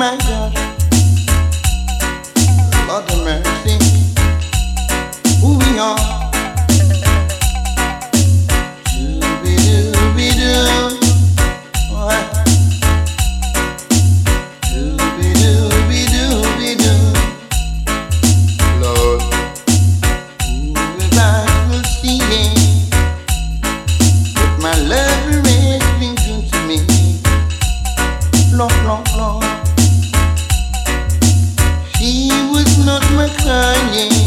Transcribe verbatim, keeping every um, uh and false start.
my God, Lord of mercy, who we are. Dooby-dooby-doo, oh, dooby-dooby-dooby-doo, Lord, who if I will see him, but my love is being good to me, Lord, Lord, Lord. She was not my kind,